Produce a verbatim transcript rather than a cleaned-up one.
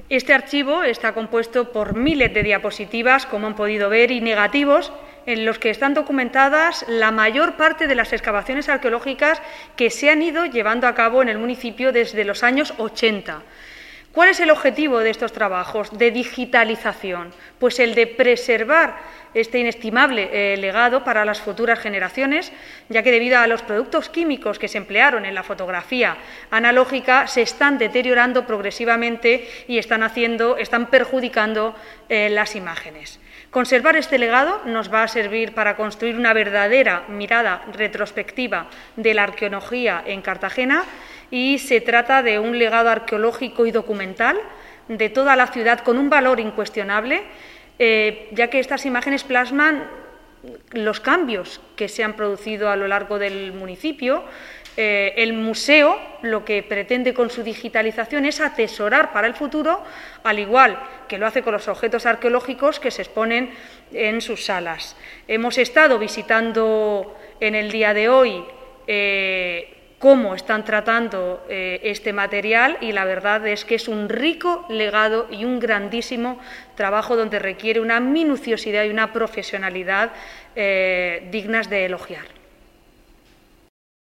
Este archivo está compuesto por miles de diapositivas, como han podido ver, y negativos, en los que están documentadas la mayor parte de las excavaciones arqueológicas que se han ido llevando a cabo en el municipio desde los años ochenta. ¿Cuál es el objetivo de estos trabajos de digitalización? Pues el de preservar este inestimable eh, legado para las futuras generaciones, ya que debido a los productos químicos que se emplearon en la fotografía analógica se están deteriorando progresivamente y están, haciendo, están perjudicando eh, las imágenes. Conservar este legado nos va a servir para construir una verdadera mirada retrospectiva de la arqueología en Cartagena, y se trata de un legado arqueológico y documental de toda la ciudad con un valor incuestionable, eh, ya que estas imágenes plasman los cambios que se han producido a lo largo del municipio. Eh, el museo lo que pretende con su digitalización es atesorar para el futuro, al igual que lo hace con los objetos arqueológicos que se exponen en sus salas. Hemos estado visitando en el día de hoy eh, cómo están tratando eh, este material, y la verdad es que es un rico legado y un grandísimo trabajo donde requiere una minuciosidad y una profesionalidad eh, dignas de elogiar.